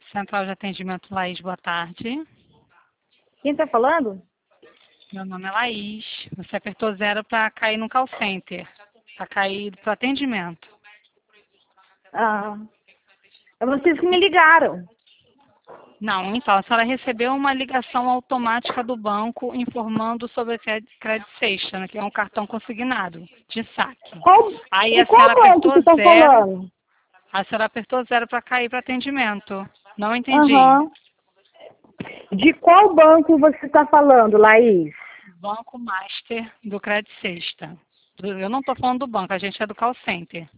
Central de Atendimento Laís, boa tarde. Quem está falando? Meu nome é Laís. Você apertou 0 para cair no call center, para cair para o atendimento. Ah, é vocês que me ligaram. Não, então, a senhora recebeu uma ligação automática do banco informando sobre a Credit Sexta, né, que é um cartão consignado de saque. Aí a Qual senhora banco você apertou está 0, falando? a senhora apertou 0 para cair para atendimento. Não entendi. Aham. De qual banco você está falando, Laís? Banco Master do Credit Sexta. Eu não estou falando do banco, a gente é do call center.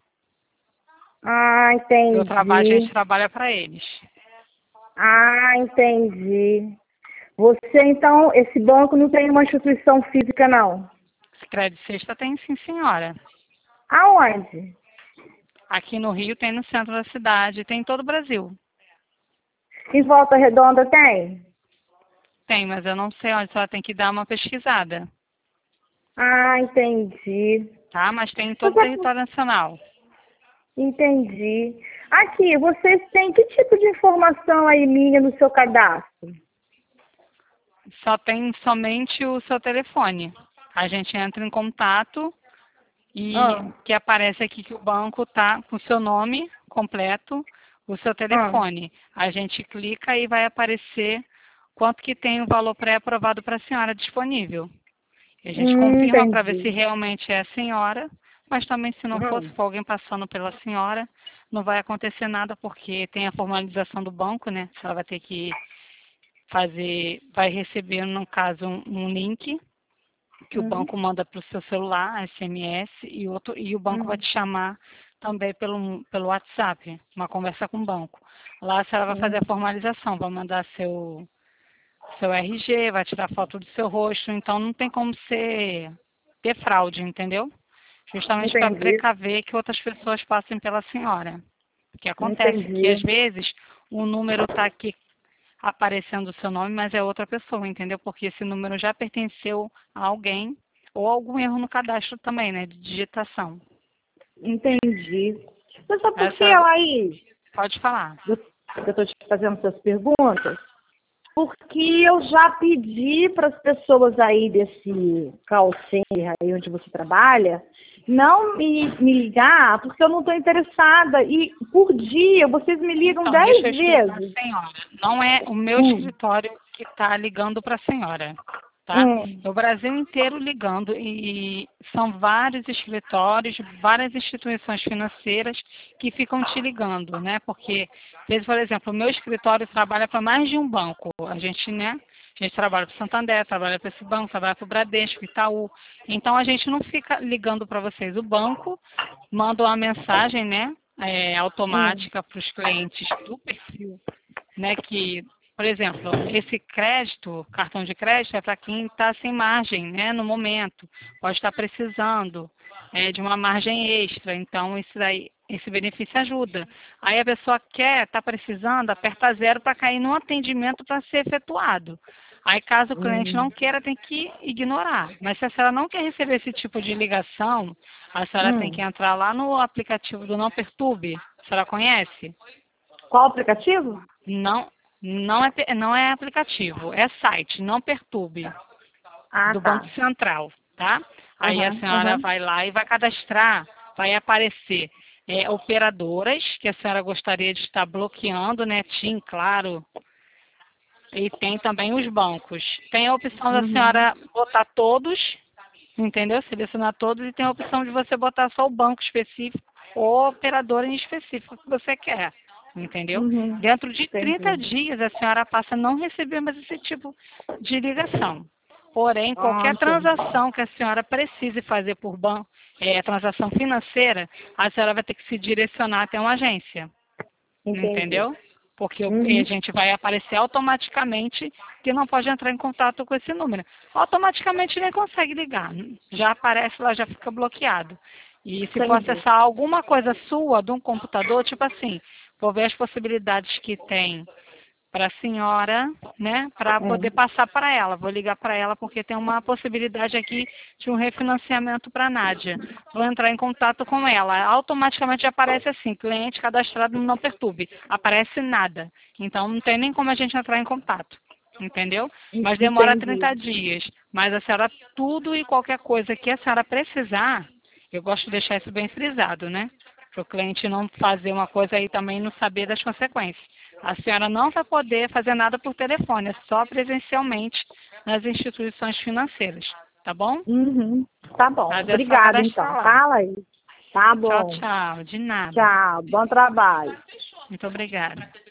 Ah, A gente entendi. trabalha para eles. Ah, entendi. Você, então, esse banco não tem uma instituição física, não? Credit Sexta tem sim, senhora. Aonde? Aqui no Rio tem no centro da cidade, tem em todo o Brasil. Em Volta Redonda tem? Tem, mas eu não sei onde, só tem que dar uma pesquisada, Ah, entendi. tá? Mas tem em todo o Você- território nacional. Entendi. Aqui, vocês têm que tipo de informação aí minha no seu cadastro? Só tem somente o seu telefone. A gente entra em contato e Ah, que aparece aqui que o banco tá com o seu nome completo, o seu ah. telefone. A gente clica e vai aparecer quanto que tem o valor pré-aprovado para a senhora disponível. E a gente confirma para ver se Entendi. realmente é a senhora, mas também se não fosse Hum. for alguém passando pela senhora, não vai acontecer nada porque tem a formalização do banco, né? Ela vai ter que fazer, vai receber, no caso, um link que o Uhum. banco manda para o seu celular, SMS, e o banco vai Uhum. te chamar também pelo WhatsApp, uma conversa com o banco. Lá a senhora vai fazer a Uhum. formalização, vai mandar seu RG, vai tirar foto do seu rosto, então não tem como ter fraude, entendeu? Justamente para Entendi. precaver que outras pessoas passem pela senhora. Porque acontece que às Entendi. vezes o número está aqui aparecendo o seu nome, mas é outra pessoa, entendeu? Porque esse número já pertenceu a alguém ou algum erro no cadastro também, né, de digitação. Entendi. Você sabe por quê, Essa Laís? pode falar. Eu estou te fazendo essas perguntas? Porque eu já pedi para as pessoas aí desse call center aí onde você trabalha não me ligar porque eu não estou interessada. E por dia vocês me ligam Então, deixa 10 eu explicar a vezes. senhora. Não é o meu Hum, escritório que está ligando para a senhora, tá? hum, É o Brasil inteiro ligando e são vários escritórios, várias instituições financeiras que ficam te ligando, né? Porque, às vezes, por exemplo, o meu escritório trabalha para mais de um banco. A gente, né? A gente trabalha para o Santander, trabalha para esse banco, trabalha para o Bradesco, Itaú. Então, a gente não fica ligando para vocês. O banco manda uma mensagem, né? hum, Automática para os clientes do perfil, né? Que, por exemplo, esse crédito, cartão de crédito, é para quem está sem margem, né? No momento, pode estar precisando de uma margem extra. Então, isso daí, esse benefício ajuda. Aí a pessoa quer, está precisando, aperta 0 para cair no atendimento para ser efetuado. Aí, caso o cliente não hum, queira, tem que ignorar. Mas se a senhora não quer receber esse tipo de ligação, a senhora tem que hum. entrar lá no aplicativo do Não Perturbe. A senhora conhece? Qual aplicativo? Não, não é aplicativo, é site, Não Perturbe, Ah, do Banco tá. Central, tá? Aí a Aham, senhora aham. vai lá e vai cadastrar, vai aparecer operadoras que a senhora gostaria de estar bloqueando, né? TIM, claro, e tem também os bancos. Tem a opção da Uhum. senhora botar todos, entendeu? Selecionar todos e tem a opção de você botar só o banco específico ou operadora em específico que você quer, entendeu? Uhum. Dentro de 30 Entendi. dias a senhora passa a não receber mais esse tipo de ligação. Porém, Ah, qualquer entendi. transação que a senhora precise fazer por banco, transação financeira, a senhora vai ter que se direcionar até uma agência. Entendi. Entendeu? Porque a Uhum. gente vai aparecer automaticamente que não pode entrar em contato com esse número. Automaticamente nem consegue ligar. Já aparece lá, já fica bloqueado. E se for Entendi. acessar alguma coisa sua de um computador, tipo assim, vou ver as possibilidades que tem para a senhora, né, para poder passar para ela. Vou ligar para ela porque tem uma possibilidade aqui de um refinanciamento para a Nádia. Vou entrar em contato com ela. Automaticamente aparece assim, cliente cadastrado não perturbe. Aparece nada. Então não tem nem como a gente entrar em contato. Entendeu? Mas demora Entendi. 30 dias. Mas a senhora, tudo e qualquer coisa que a senhora precisar, eu gosto de deixar isso bem frisado, né? Para o cliente não fazer uma coisa aí também e não saber das consequências. A senhora não vai poder fazer nada por telefone, é só presencialmente nas instituições financeiras, tá bom? Uhum. Tá bom. Mas é só Obrigada, então. cadastrar lá. Fala aí. Tá Tchau, bom. tchau. De nada. Tchau. Bom trabalho. Muito obrigada.